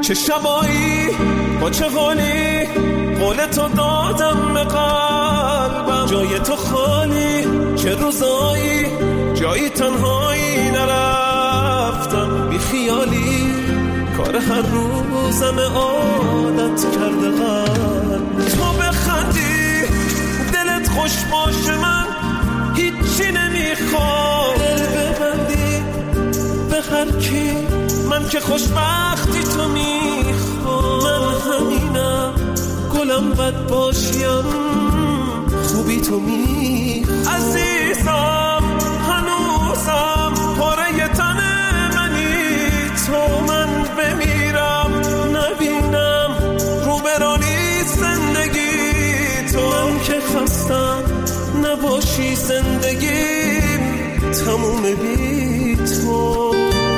چه شبایی با چه حالی قول تو دادم به قلبم، جای تو خالی چه روزایی جایی تنهایی نرفتم، بی خیالی کار هر روزم عادت کرده قلب. تو بخندی دلت خوش باشه من هیچی نمیخوام، دل ببندی به هر کی من که خوشبختی تو میخوام، من همینم گلم بد باشیم خوبی تو میخوام، عزیزم هنوزم پاره تن منی تو، من بمیرم نبینم روبرانی زندگی تو، من که خستم نباشی زندگیم تموم بی تو.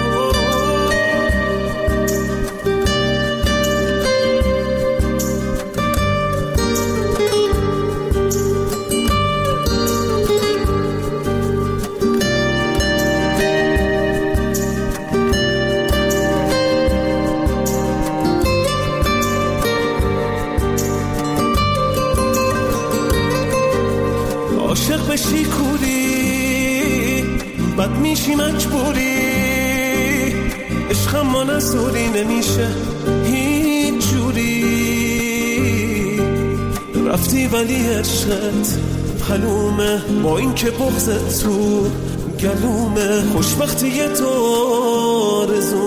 عاشق بشی کوری بد میشی مجبوری، عشقم ما نزوری نمیشه هیچ جوری، رفتی ولی عشقت حلومه با این که بغضت تو گلومه، خوشبختی تو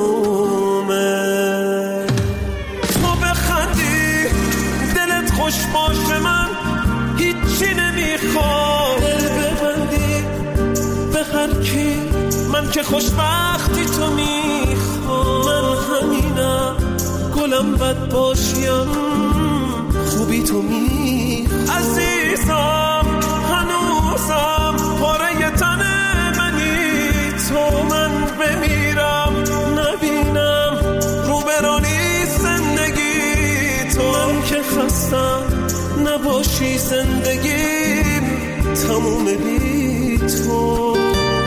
رزومه. تو بخندی دلت خوش باشه من هیچی نمیخوام، دل ببندی به هر کی من که خوشبختی تو میخوام، من همینم گلم بد باشیم خوبی تو میخوام، عزیزم هنوزم پاره تن منی تو، من بمیرم نبینم روبرانی زندگی تو، من که خستم نباشی زندگیم تموم بی تو.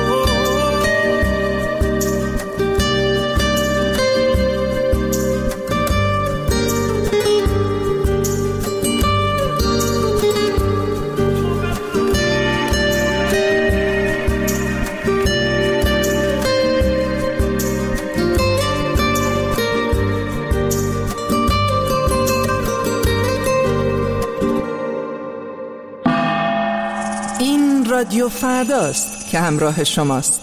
رادیو فرداست که همراه شماست.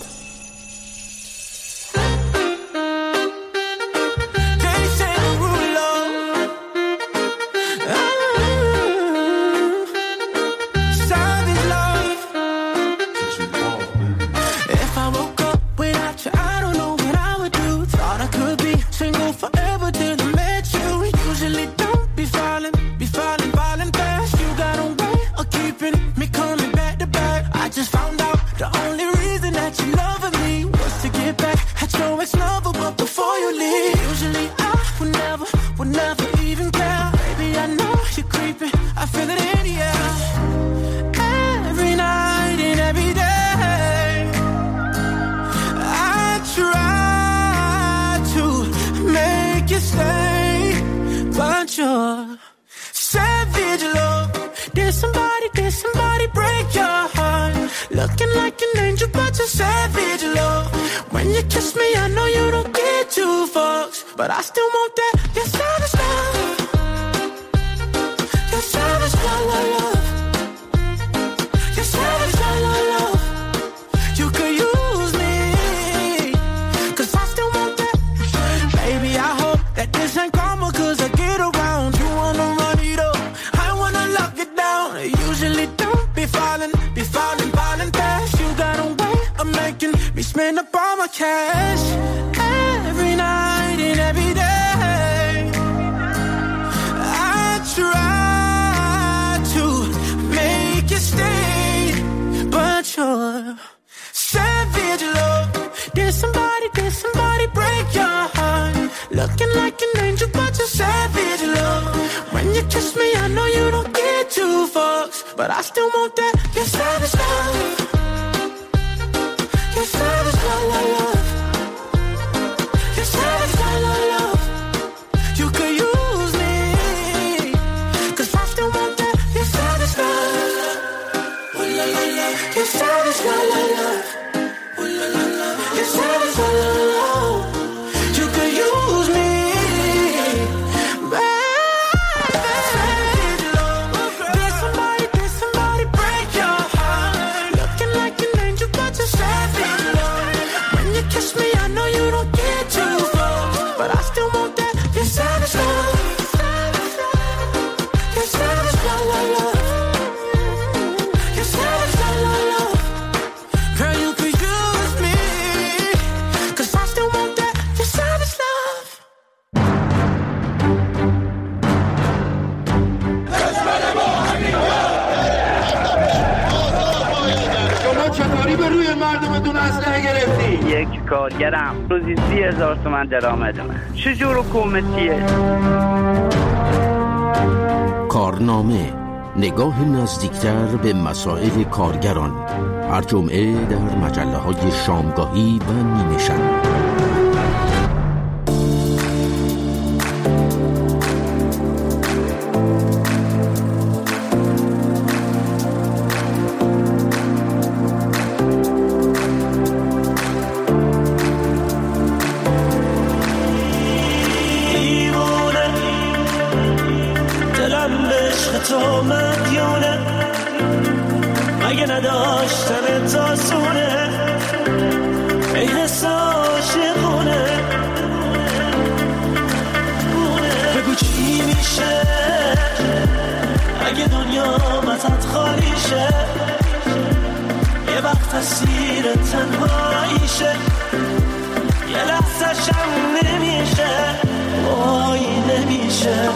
But I still want that, your savage love. Your savage love, love. Your savage love, love. You could use me, 'cause I still want that. Baby, I hope that this ain't karma, 'cause I get around. You wanna run it up, I wanna lock it down. I usually don't be falling fast. You got a way of making me spend up all my cash. Every night and every day I try to make you stay, but you're savage love. Did somebody break your heart? Looking like an angel, but you're savage love. When you kiss me, I know you don't get two fucks, but I still want that, your savage love. Your savage love, love. Your savage love, love. اسلحه گرفتی؟ یک کارگرم روزی 30,000 تومان درآمد من. چجور حکومتیه؟ کارنامه، نگاه نزدیکتر به مسائل کارگران، هر جمعه در مجله‌های شامگاهی و نیمه شب. تو مدیونه مگه نداشتن تاسونه ای حس عاشقونه بگو چی میشه اگه دنیا ازت خالی شه یه وقت اسیر تنهاییشه یه لحظه شم نمیشه وای نمیشه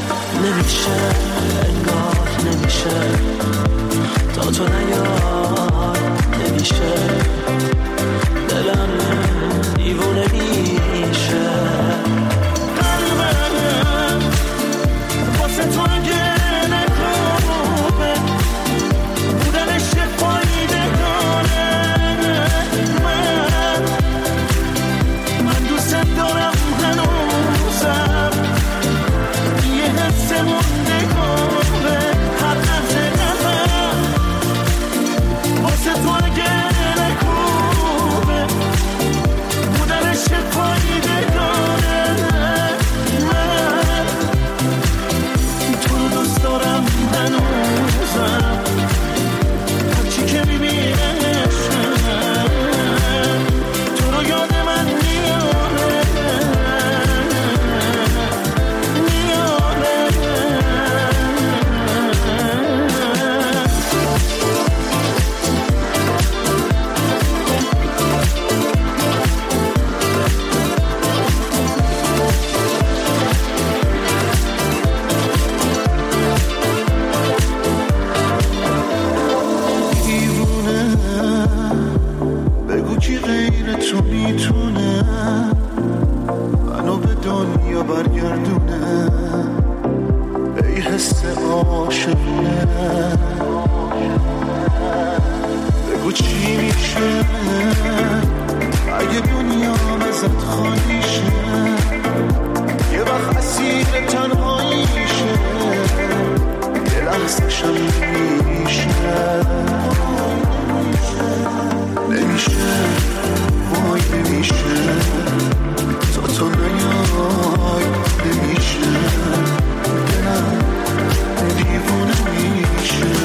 انگار نمیشه تا تو نیای نمیشه دلم دیوونه میشه قلبم واسه تو گله خوبه بودنش فایده داره من دوست دارم هنوزم یه حس مونده کنه هر لحظه قلبم واسه تو گله خوبه بودنش فایده داره من تو رو دوست دارم هنوزم هرچی که میبینمش تو رو یاد من میاره کی غیر تو میتونه منو به دنیا برگردونه ای حس عاشقونه بگو چی میشه اگه دنیا ازت خالی شه یه وقت اسیر تنهاییشه یه لحظه شم نمیشه وای نمیشه تا تو نیای نمیشه دلم دیوونه میشه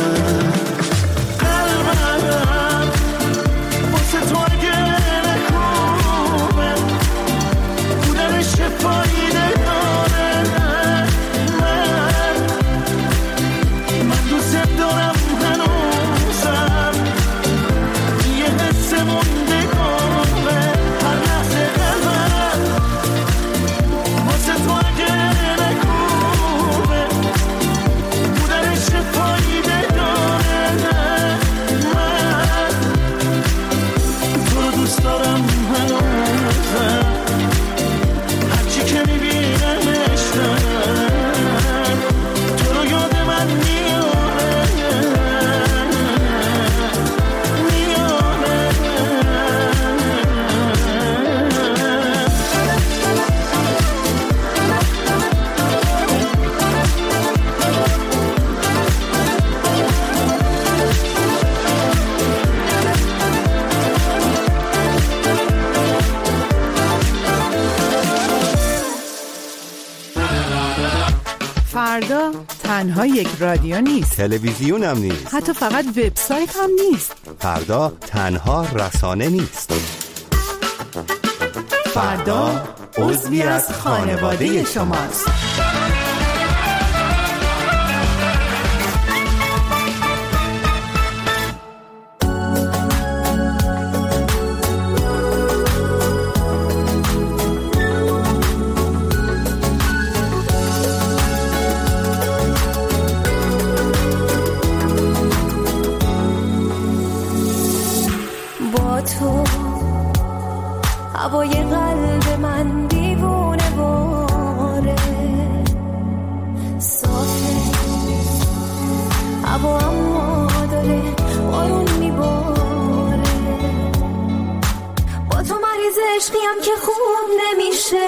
قلبم واسه تو گله خوبه بودنش فایده داره من دوست دارم هنوزم یه حس مونده کنه هر لحظه قلبم واسه تو گله خوبه بودنش فایده داره من تو رو دوست دارم هنوزم هرچی که میبینمش تو رو یاد من میاره فردا تنها یک رادیو نیست، تلویزیون هم نیست، حتی فقط وبسایت هم نیست. فردا تنها رسانه نیست. فردا عضوی از خانواده شماست. با تو هوای قلب من دیوونه باره صافه هوا اما داره بارون میباره با تو مریض عشقیم که خوب نمیشه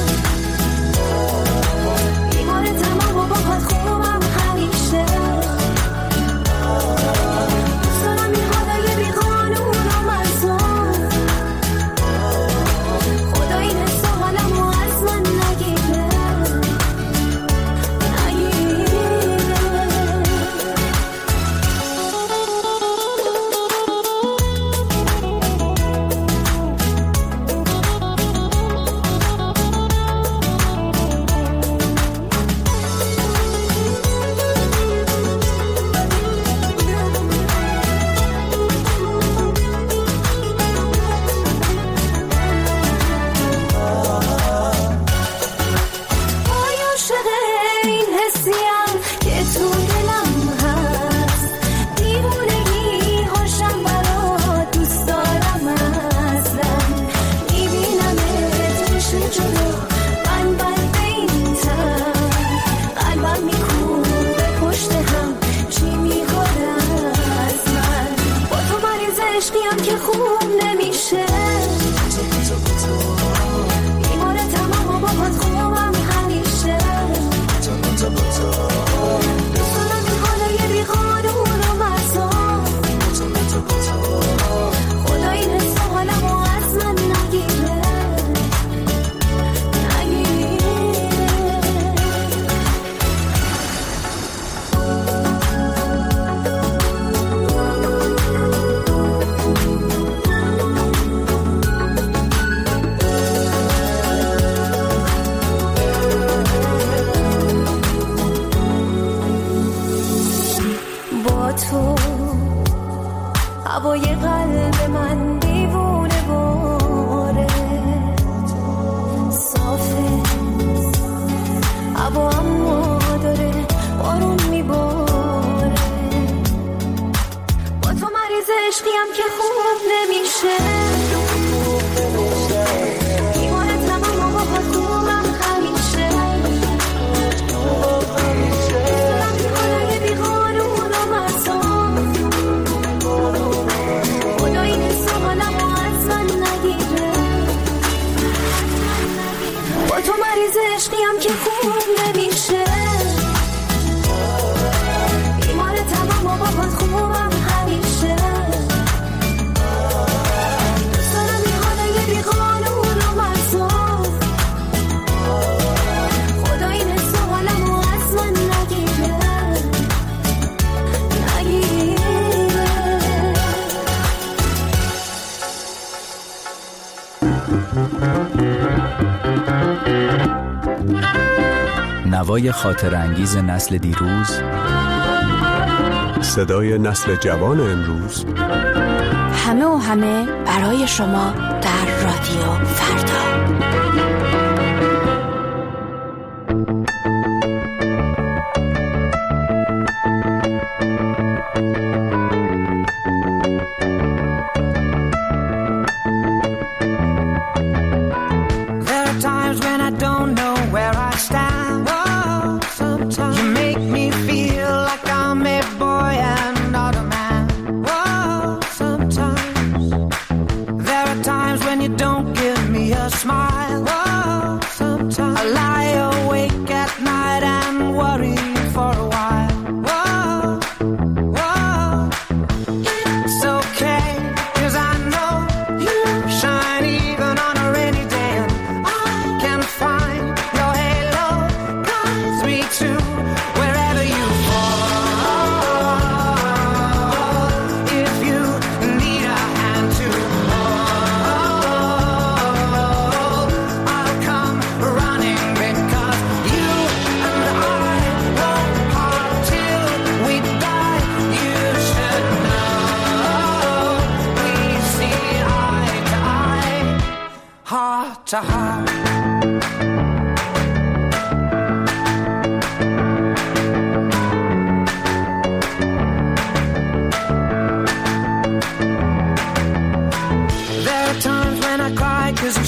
بیمار تمام و باهات خوبم همیشه دوست دارم این حالای بی قانون و مزون خدا این حس و حالمو از من نگیره هوای قلب من دیوونه باره صافه هوا اما داره بارون میباره با تو مریض عشقیم که خوب نمیشه بیمار تمام و باهات خوبم همیشه دارم این حالای بی قانون و مزون خدا این حس و حالمو از من نگیره با تو مریض عشقیم که خوب نمیشه بیمار تمام و باهات خوبم همیشه دوست دارم این حالای بی قانون و مزون خدا این حس و حالمو از من نگیره نوای خاطر انگیز نسل دیروز، صدای نسل جوان امروز، همه و همه برای شما در رادیو فردا.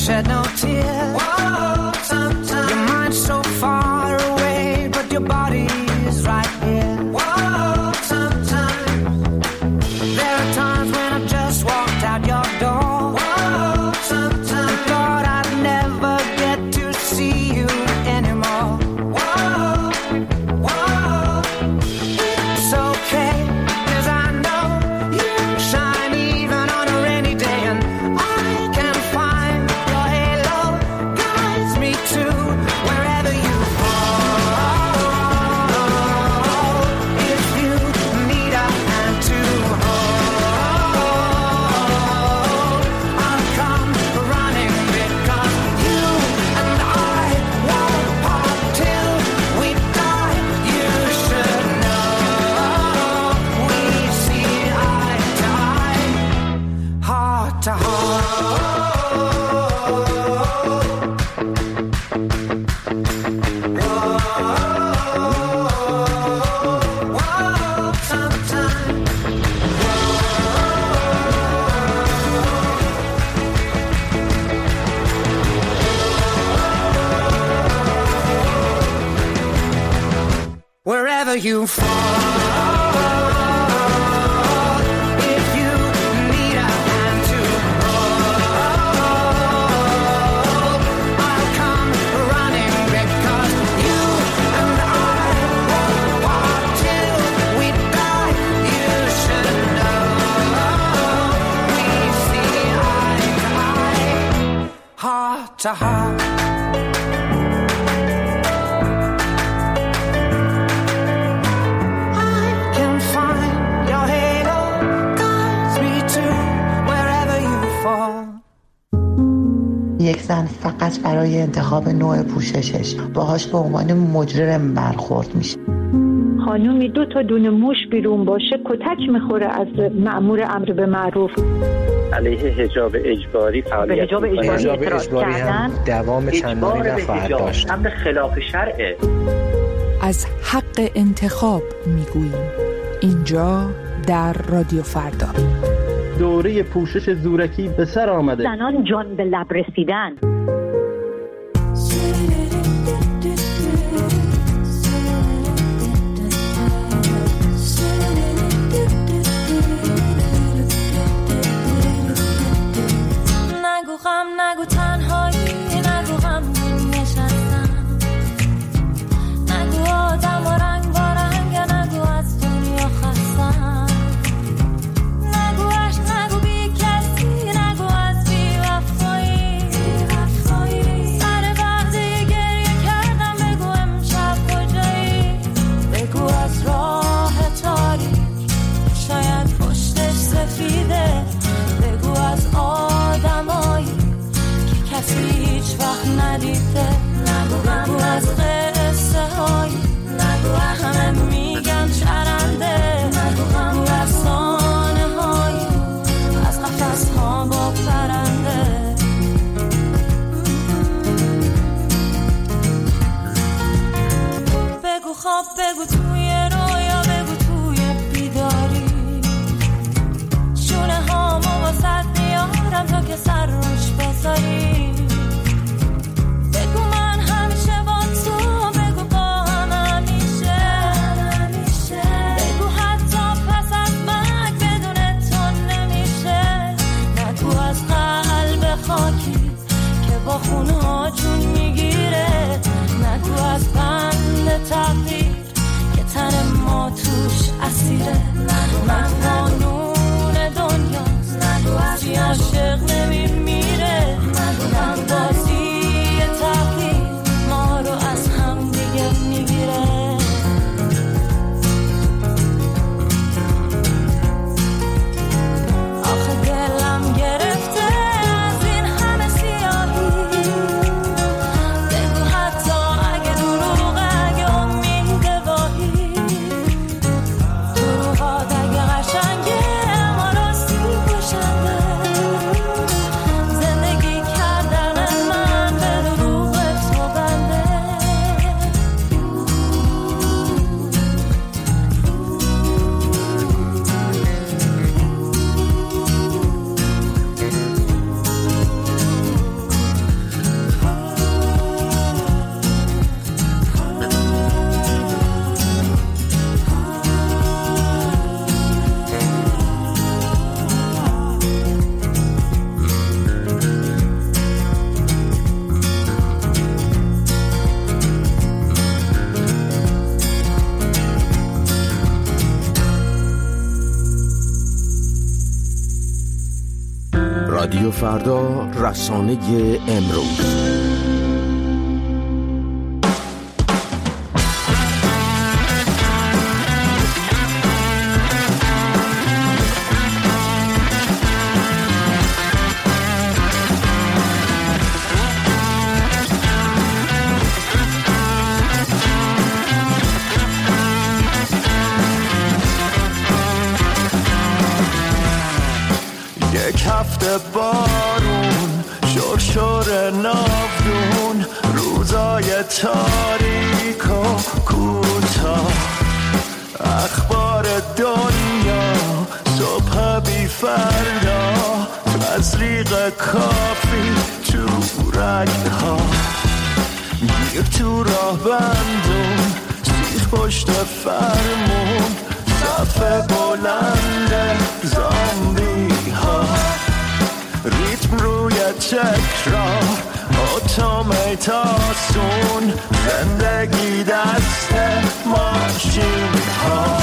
shed no tears. Whoa, sometimes your mind's so far away, but your body is right here. Whoa, sometimes there are times when I just walked out your door. Whoa, sometimes I thought I'd never get to see you anymore. Whoa, whoa, it's okay, 'cause I know you shine even on a rainy day, and I can find your halo guides me to wherever you fall. If you need a hand to hold, I'll come running, because you and I won't part till we die. You should know we see eye to eye, heart to heart. Sometimes wherever you fall, if you need a hand to hold, I'll come running, because you and I won't part till we die. You should know we see eye to eye, heart to heart. I can find your halo guides me to wherever you fall. یک زن فقط برای انتخاب نوع پوششش باهاش به عنوان مجرم برخورد میشه. خانومی 2 تا دونه موش بیرون باشه کتک میخوره از مأمور امر به معروف. علیه حجاب اجباری فعالیت حجاب اجباری اعتراض کردن، دوام چندانی نخواهد داشت. امر خلاف شرعه. از حق انتخاب میگوییم اینجا در رادیو فردا. دوره پوشش زورکی به سر آمده. زنان جان به لب رسیدن. نگو غم، نگو تنهایی، نگو غم نشستم، نگو آدم و رنگ با رنگ، نگو از دنیا خستم، نگو عشق، نگو بی کسی، نگو از بی وفایی، سر وقتی گریه کردم بگو امشب کجایی، بگو از راه تاریک شاید پشتش سفیده، بگو از آدمایی که کسی هیچ وقت ندیده، بگو از قصه هایی همه میگن چرنده، بگو از سانه هایی از قفس ها با پرنده، بگو خواب، بگو توی رویا، بگو توی بیداری، شونه هامو واسد میارم تا که سر روش بذاری، بگو من همیشه با تو، بگو با هم همیشه، بگو حتی پس از مرگ بدون تو نمیشه، نگو از قلب خاکی که با خونها جون میگیره، نگو از بند تقدیر که تن ما توش اسیره، من قانون دنیاست، نگو از عاشق نمیمیره، نگو بازی تقدیر ما رو از هم دیگه میگیره. آخه دلم گرفته از این همه سیاهی، بگو حتی اگه دروغه، اگه امید واهی، دروغات اگه قشنگه اما راستی کشنده، رادیو فردا، رسانه امروز. بارون شرشر ناودون، روزای تاریک و کوتاه، اخبار دنیا صبح بی فردا، تزریق کافی تو رگها، گیر تو راه بندون، سیر پشت فرمون، صف بلند زامبی ها، ریتم روی تکرار، اتوماتاسون، زندگی دست ماشین ها.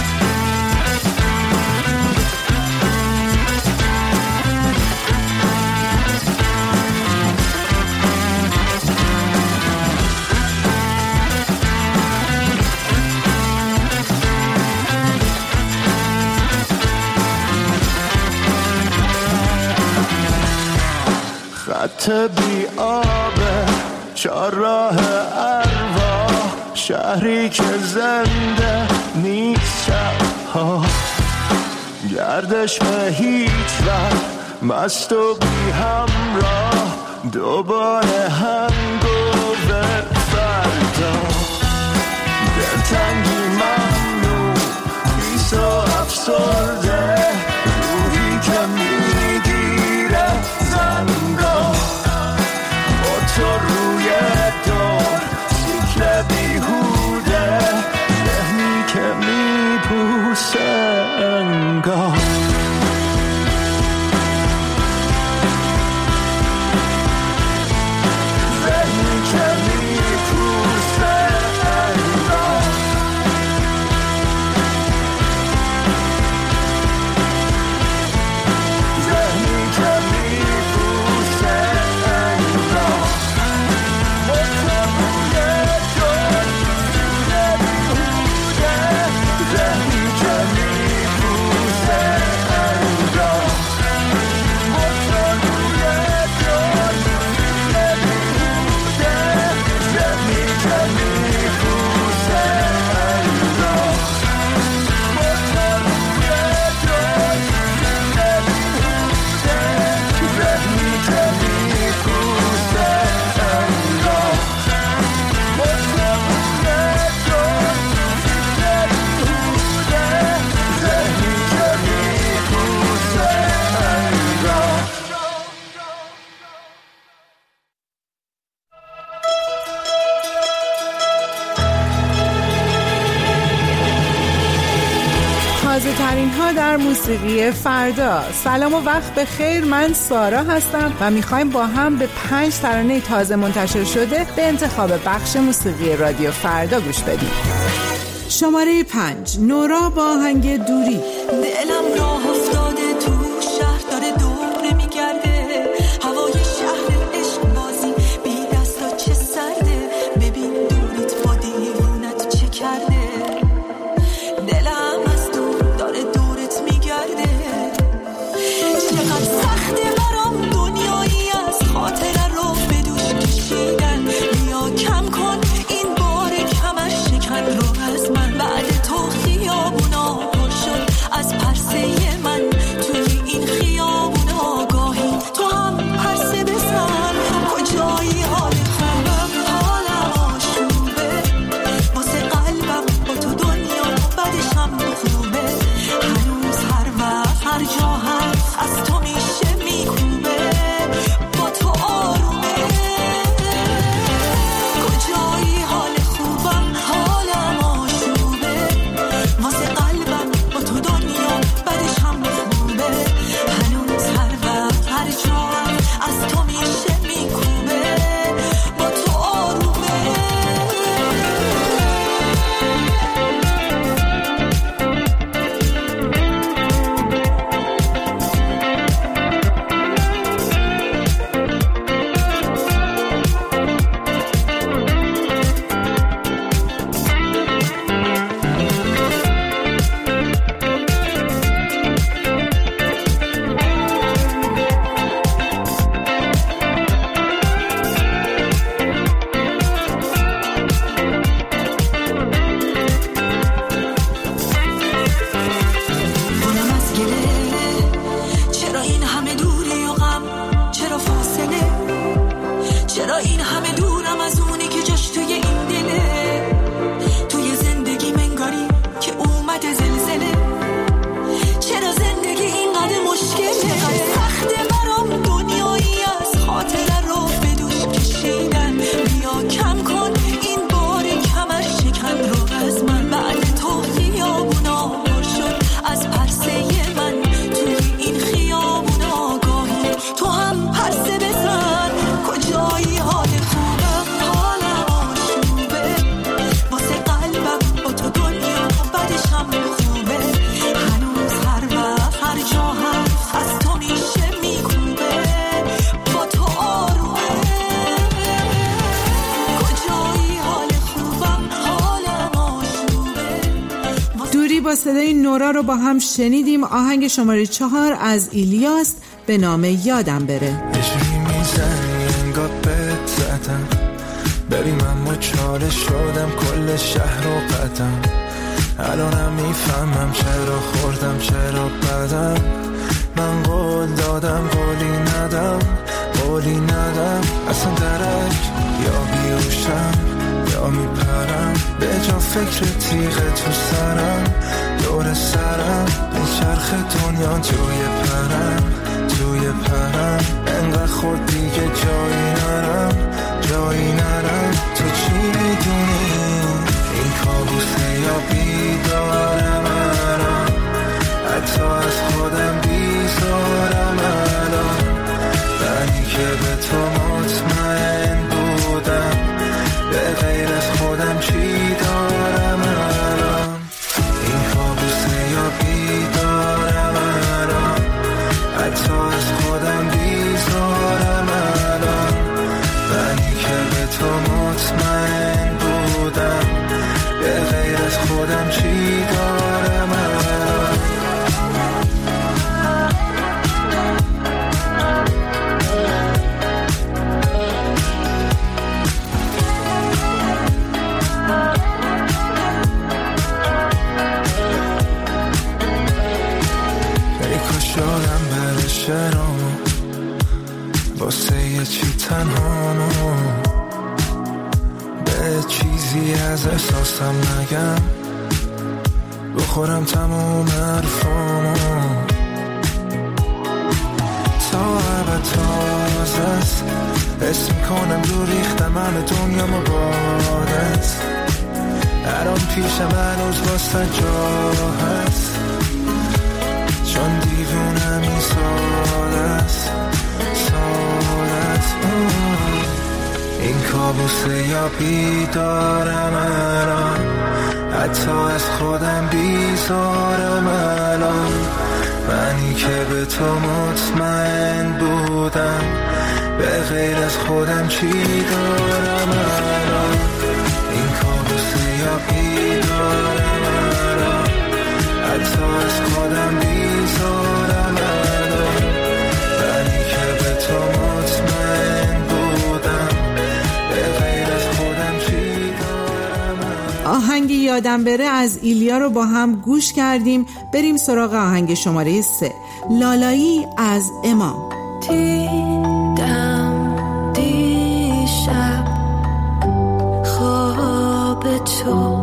خط بی آبه، چهارراه ارواح، شهری که زنده نیست شبها، گردش به هیچ وقت، مست و بی همراه، دوباره هنگوور فردا، دلتنگی ممنوع، بیس و افسرده، روحی که میگیره زنگاه، تو روی دور، سیکل بیهوده، ذهنی که میپوسه انگار. ذهنی که میپوسه انگار. ذهنی که میپوسه انگار. ترین ها در موسیقی فردا. سلام و وقت بخیر، من سارا هستم و میخوایم با هم به 5 ترانه تازه منتشر شده به انتخاب بخش موسیقی رادیو فردا گوش بدیم. شماره 5، نورا با آهنگ دوری. دلم راه افتاده تو شهر، داره دوره میگرده، هوای شهر عشق بازی بی دستا چه سرده، ببین دوریت با دیوونت چه کرده، دلم از دور داره دورت میگرده، چقدر سخته برام دنیایی از خاطره رو به دوش کشیدن، بیا کم کن این بار کمر شکن رو از من، بعد تو خیابونا پر شد از پرسه من، با صدای نورا رو با هم شنیدیم. آهنگ شماره 4 از ایلیاس به نام یادم بره. انگار بهت زدم بریم اما چاله شدم کل شهر رو قدم الانم میفهمم چرا خوردم چرا بدم من قول دادم قولی ندم اصلا درک یا بیوشم یا میپرم به جا فکر تیغه تو سرم دور سرم به چرخ دنیا توی پرم انقدر خود دیگه جایی نرم تو چی میدونی این کابوسه یا بیدارم الان حتی از خودم بیزارم الان منی که به تو مطمئن بودم به غیر از خودم چی دارم الان این کابوسه یا بیدارم الان حتی از خودم بیزارم الان منی که به تو مطمئن بودم به غیر از خودم چی دارم الان شدم برشرم واسه یه چی تنهامو به چیزی از احساسم نگم بخورم تمام حرفامو تا عبد تازه است حس میکنم رو ریختم همه دنیامو بادت الان پیشم هنوز واسه جا هست چون دیوونم این ساده است این کابوسه یا بیدارم الان حتی از خودم بیزارم الان منی که به تو مطمئن بودم به غیر از خودم چی دارم الان این کابوسه یا بیدارم الان حتی از خودم بیزارم الان منی که به تو مطمئن بودم به غیر از خودم چی دارم الان. آهنگ یادم بره از ایلیا رو با هم گوش کردیم. بریم سراغ آهنگ شماره 3 لالایی از امام. دیدم دیشب خواب تو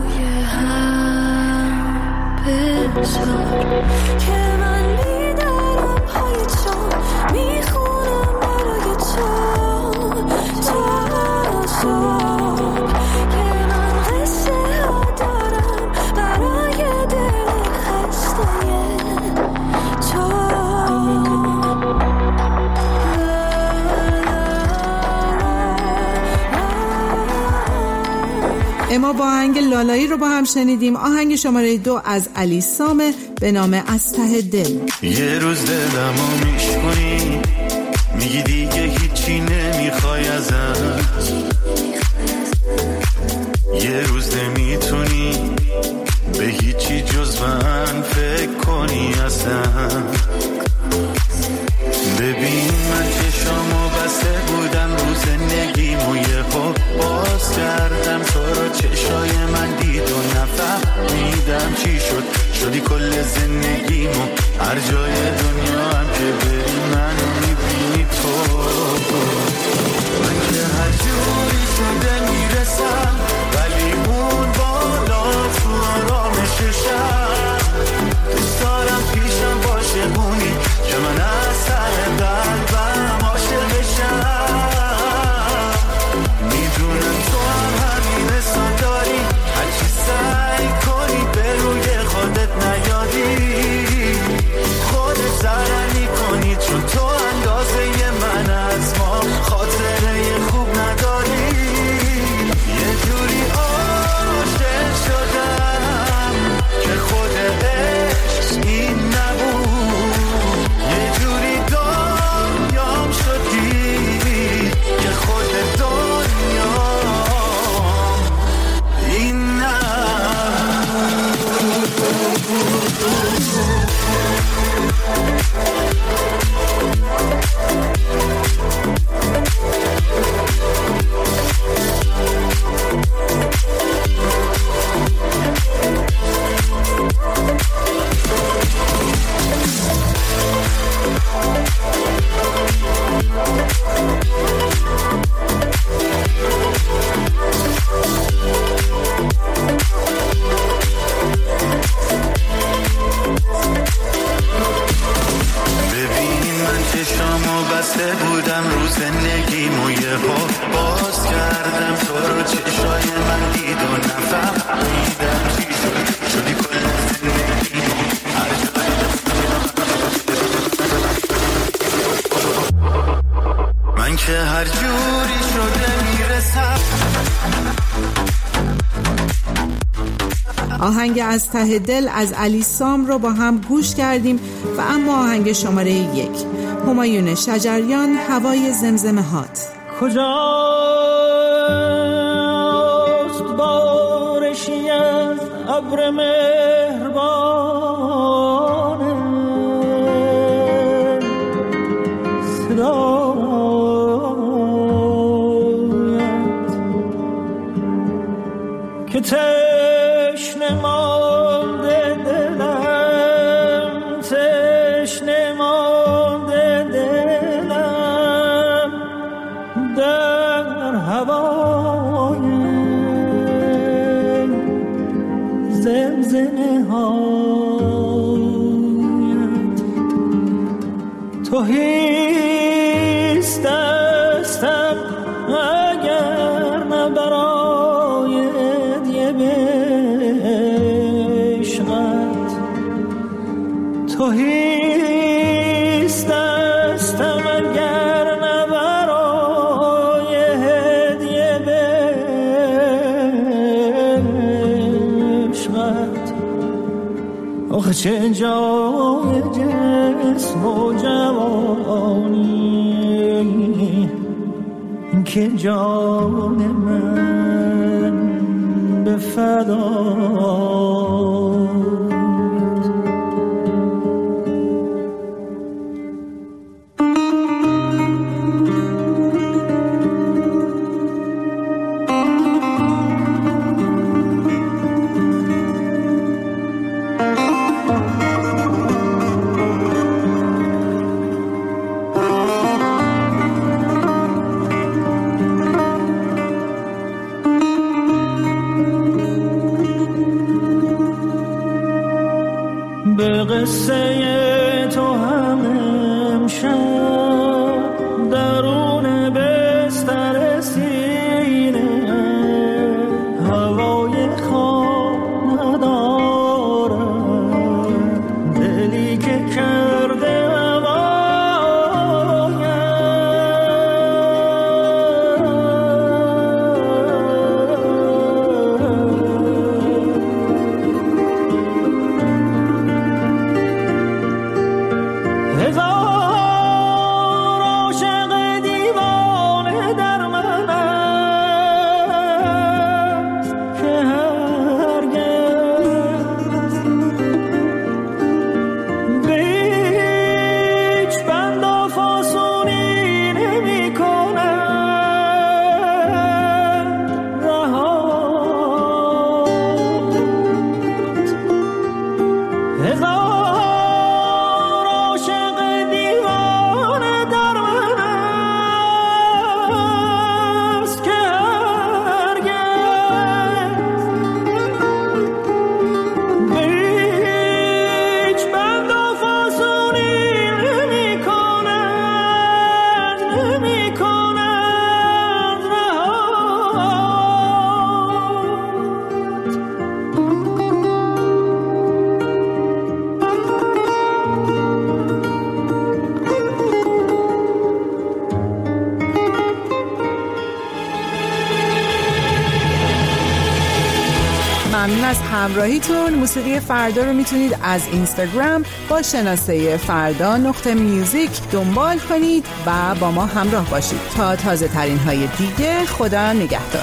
که من بیدارم ما با آهنگ لالایی رو با هم شنیدیم. آهنگ شماره 2 از علی سامه به نام از ته دل. یه روز دلمو میشکنی، میگی دیگه هیچی نمیخوای ازم، یه روز نمیتونی به هیچی جز من فکر کنی اصلا. ببین من چشامو بسته بودم رو زندگیمو یه پاک باز کردم، تو رو چشای من دید و نفهمیدم چی شد، شدی کل زندگیمو، هر جای دنیا هم که بری منو میبینی تو. من که هر جوری شده میرسم، ولی اون بالا تو آرامششم، دوست دارم پیشم باشه اونی که من از سر قلبم عاشق بشم. میدونم تو هم همین حسا داری، هرچی سعی کنی به روی خودت نیادی، خودت ضرر میکنی چون تو اندازه من از ما خاطره خوب نداری. یه جوری عاشق شدم که خود عشق این نبود، یه جوری دنیام شدی که خود دنیام این چشامو بسته بودم رو زندگیمو یه پاک باز کردم، تو رو چشای من دید و نفهمیدم چی شد، شدی کل زندگیمو، هر جای من که هر جوری شده میرسم. آهنگ از ته دل از علی سام رو با هم گوش کردیم و اما آهنگ شماره 1 همایون شجریان هوای زمزمه هات. کجاست بارشی از ابر مهربان صدایت که تشنه مانده دلم، تشنه مانده دلم در هوای زمزمه هایت. تو هیست دستم اگر نه برای هدیه به عشقت، تو هیست دستم اگر نه برای هدیه به عشقت. آخه چه جای جسم و جوانی که جان من به فدا. به قصه تو هم امشب درون بستر سینه هوای خواب ندارم، دلی که کرده هوایم ممنون از همراهیتون. موسیقی فردا رو میتونید از اینستاگرام با شناسه فردا.music دنبال کنید و با ما همراه باشید تا تازه ترین های دیگه. خدا نگهدار.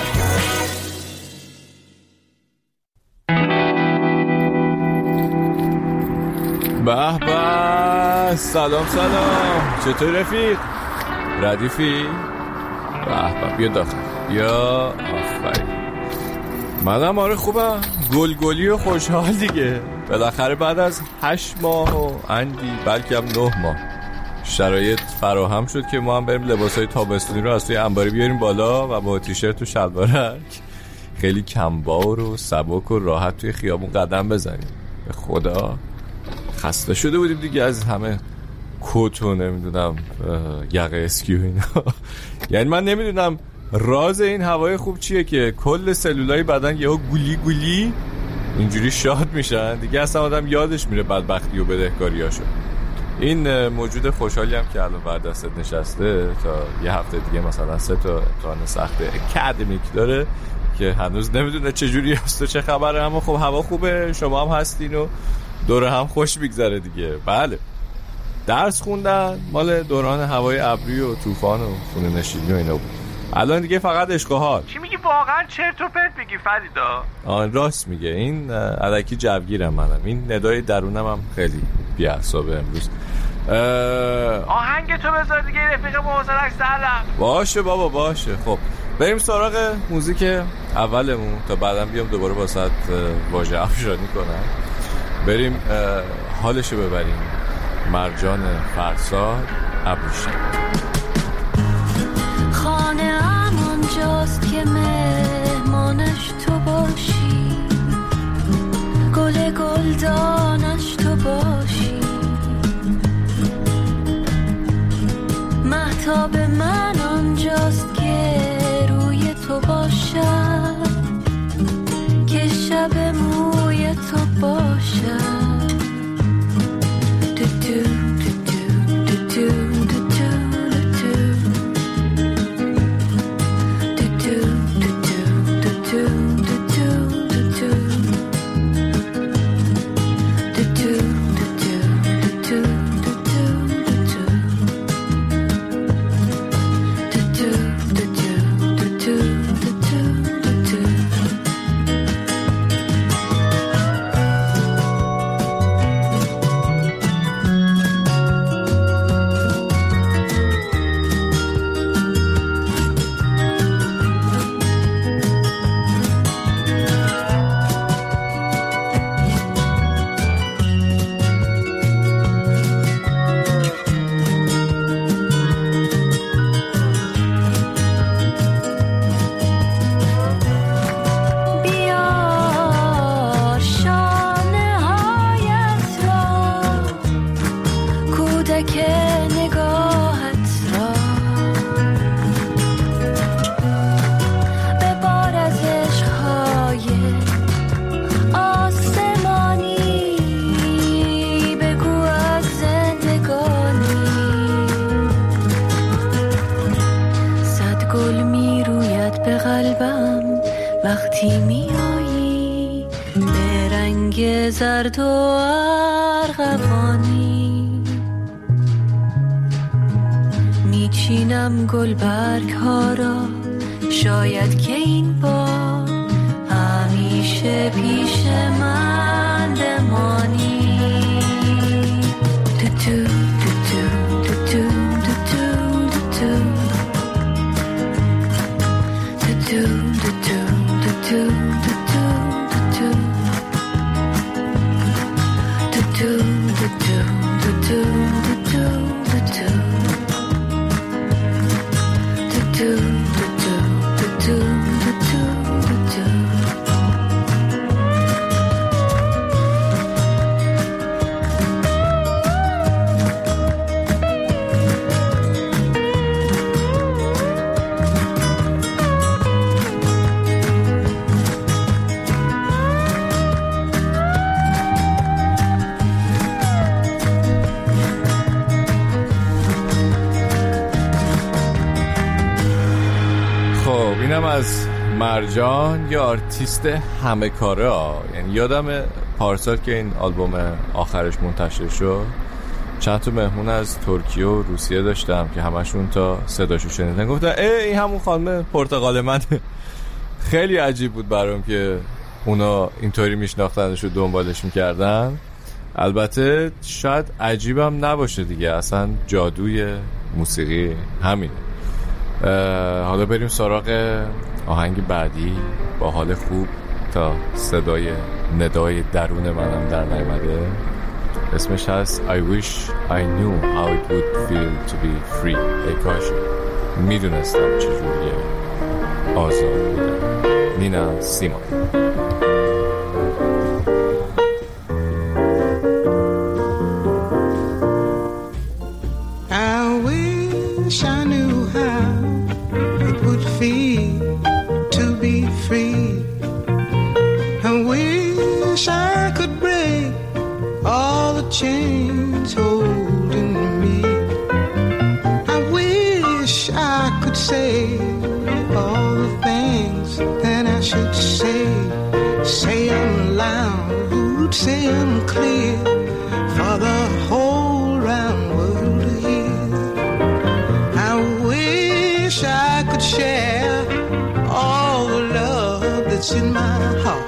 به به، سلام چطور رفیق؟ ردیفی؟ به بیا داخل، بیا. آفرین، منم آره خوبم، گلگلی و خوشحال دیگه. بالاخره بعد از 8 ماه و اندی بلکه هم 9 ماه شرایط فراهم شد که ما هم بریم لباسای تابستونی رو از توی انباری بیاریم بالا و با تیشرت و شلوارک خیلی کمبار و سبک و راحت توی خیابون قدم بزنیم. به خدا خسته شده بودیم دیگه از همه کت و نمیدونم یقه اسکی و اینا. یعنی من نمیدونم راز این هوای خوب چیه که کل سلولای بدن یهو گولی اینجوری شاد میشن دیگه، اصلا آدم یادش میره بدبختی و بدهکاریاشو. این موجود خوشحالی هم که الان بر دستت نشسته تا یه هفته دیگه مثلا 3 تا امتحان سخت اکادمیک داره که هنوز نمیدونه چجوری هست و چه خبره، اما خب هوا خوبه، شما هم هستین و دوره هم خوش میگذره دیگه. بله، درس خوندن مال دوران هوای ابری و طوفان و خونه نشینی و اینا بود. الان دیگه فقط عشق و حال. چی میگی واقعا؟ چرت و پرت میگی فریدا. راست میگه، این الکی جوگیرم منم. این ندای درونم هم خیلی بی‌اعصابه امروز. آهنگ تو بذار دیگه رفیق موزرک سلام. باشه بابا باشه. خب بریم سراغ موزیک اولمون تا بعدم بیام دوباره واسط واژه افشانی کنم. بریم حالشو ببریم. مرجان فرساد، ابروشم. خانه همان جاست که مهمانش تو باشی، گل گلدانش تو باشی، مهتاب من آنجاست که روی تو باشد، که شب موی تو باشد. وقتی میایی به رنگ زرد و ارغوانی، میچینم گلبرگ ها را، شاید که این بار همیشه پیش من بمانی. مرجان یه آرتیست همه کاره ها. یعنی یادم پارسال که این آلبوم آخرش منتشر شد چند تا مهمون از ترکیه و روسیه داشتم که همشون تا صداشو شنیدن گفتن این همون خانم پرتغال من. خیلی عجیب بود برام که اونا اینطوری میشناختنش و دنبالش میکردن. البته شاید عجیبم نباشه دیگه، اصلا جادوی موسیقی همینه. حالا بریم سراغ آهنگ بعدی با حال خوب تا صدای ندای درون منم در نیامده. اسمش هست I wish I knew how it would feel to be free. ای کاش میدونستم چجوریه آزاد بودم. نینا سیمون. I wish I knew how it would feel to be free. I wish I could break all the chains holding me. I wish I could say all the things that I should say. Say them loud, say them clear for the whole round world to hear. I wish I could share all the love that's in my heart.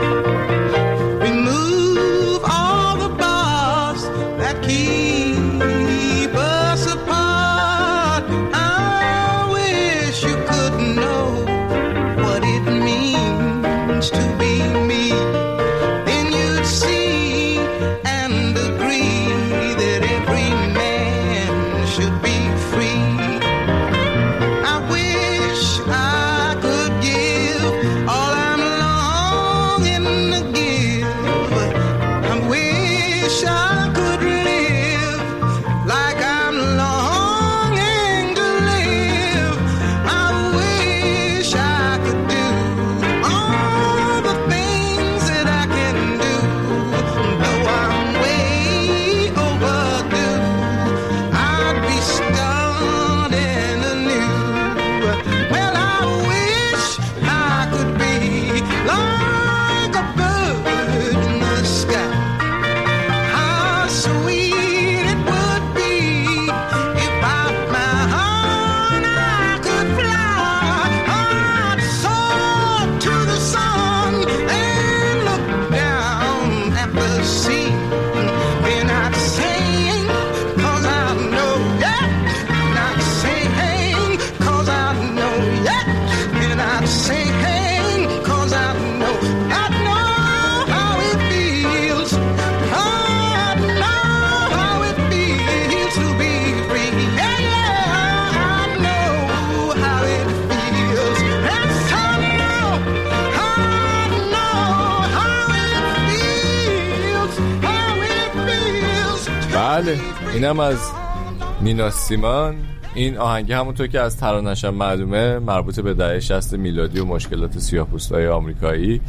بله اینم از نینا سیمون. این آهنگ همونطور که از ترانه‌شم معلومه مربوط به دهه 60 میلادی و مشکلات سیاه‌پوستای آمریکایی.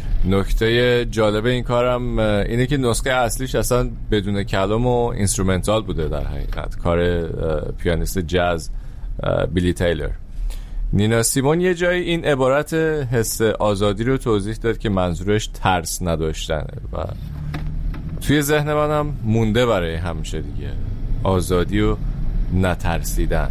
نکته جالب این کارم اینه که نسخه اصلیش اصلا بدون کلام و اینسترومنتال بوده. در حقیقت کار پیانیست جاز بیلی تیلر. نینا سیمون یه جایی این عبارت حس آزادی رو توضیح داد که منظورش ترس نداشتنه و توی ذهن منم مونده برای همیشه دیگه، آزادی و نترسیدن.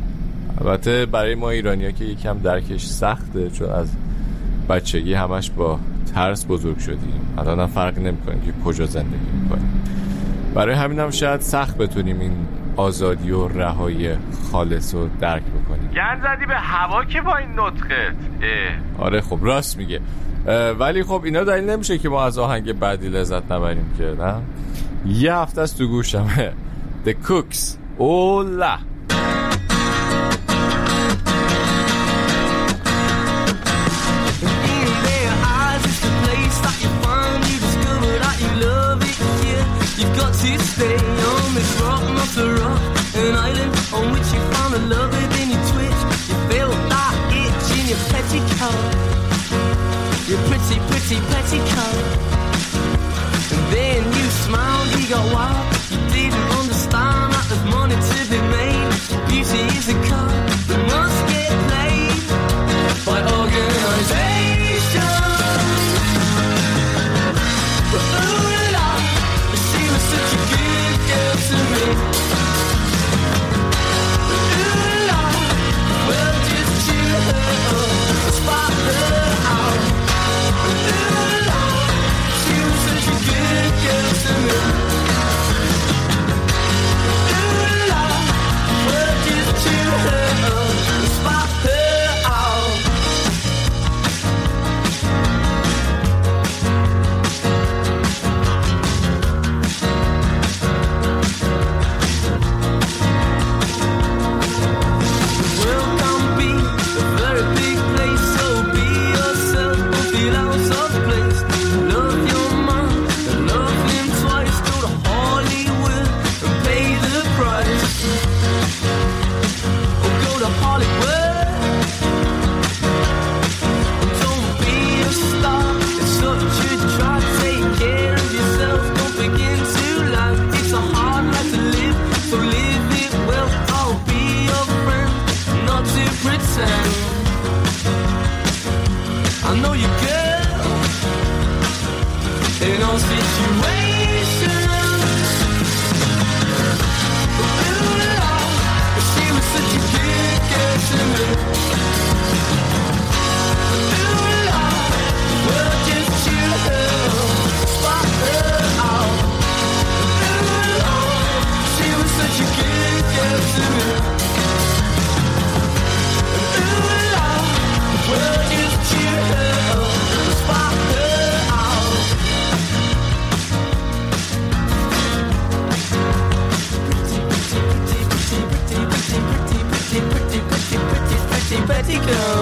البته برای ما ایرانی‌ها که یکم درکش سخته چون از بچگی همش با ترس بزرگ شدیم، الان هم فرق نمی‌کنه که کجا زندگی می‌کنیم. برای همینم شاید سخت بتونیم این آزادی و رهایی خالص رو درک بکنیم. گند زدی به هوا که با این نطقت. آره خب راست میگه، ولی خب اینا دلیل نمیشه که ما از آهنگ بعدی لذت نبریم که نه. یه هفته است تو گوشمه The Cooks. اولا You've got to stay on this rock, not a rock, an island on which you found a lover, then you twitch, you feel that itch in your petticoat, your pretty, pretty petticoat, and then you smiled, you got wild, you didn't understand that there's money to be made, beauty is a card that must get played by organized. all situations. Ooh, Lord, she was such a good girl to me. Ooh, Lord, well, just chill her, spot her out. Ooh, Lord, she was such a good girl to me. Ooh, Lord, well, just chill her, spot her out. Pretty girl.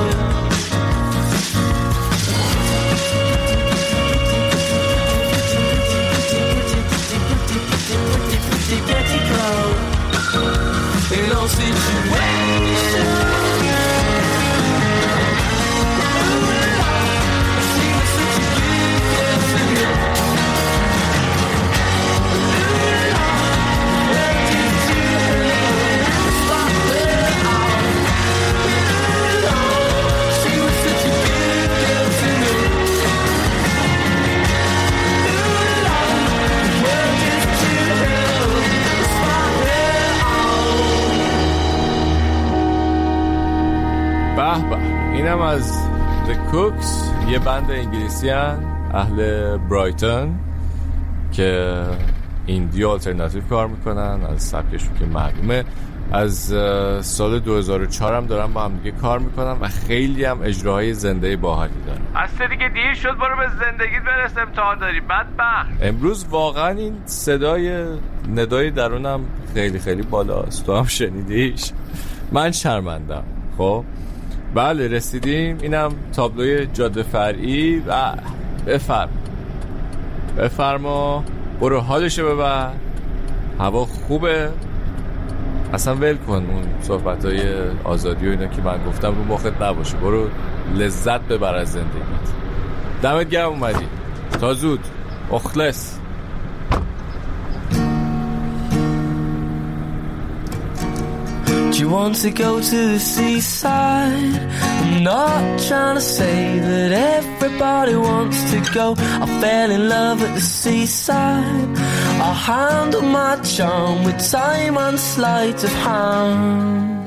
Pretty girl. In all situations. اینم از The Cooks، یه بند انگلیسی هن اهل برایتون که ایندی آلترناتیو کار میکنن. از سبکشون که معلومه از سال 2004 هم دارن با هم دیگه کار میکنن و خیلی هم اجراهای زنده باحالی دارن. از دیگه دیر شد، برو به زندگیت برس، امتحان داری بدبخت. امروز واقعا این ندای درونم خیلی خیلی بالاست، تو هم شنیدیش. من شرمندم. خب بله رسیدیم، اینم تابلوی جاده فرعی و بفرما برو حالشو ببر، هوا خوبه، اصلا ول کن اون صحبتای آزادی و اینا که من گفتم رو مخت نباشه، برو لذت ببر از زندگیت. دمت گرم اومدی، تا زود، مخلص. Do you want to go to the seaside? I'm not trying to say that everybody wants to go. I fell in love at the seaside. I'll handle my charm with time and sleight of hand.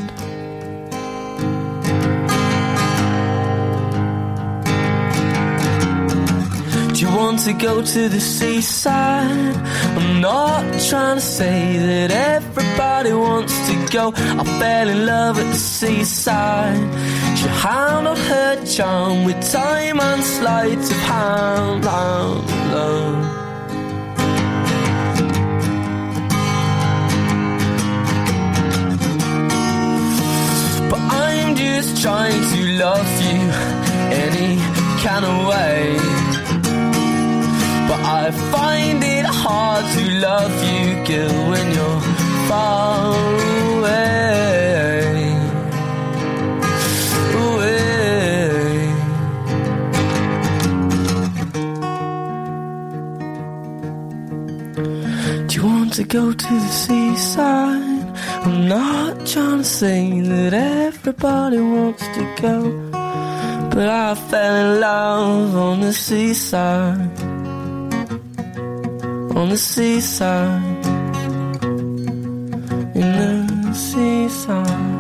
Do you want to go to the seaside? I'm not trying to say that everybody wants to go. I fell in love at the seaside. She handled her charm with time and sleight of hand. But I'm just trying to love you any kind of way. But I find it hard to love you, girl, when you're far away. Do you want to go to the seaside? I'm not trying to say that everybody wants to go, but I fell in love on the seaside. On the seaside, in the seaside.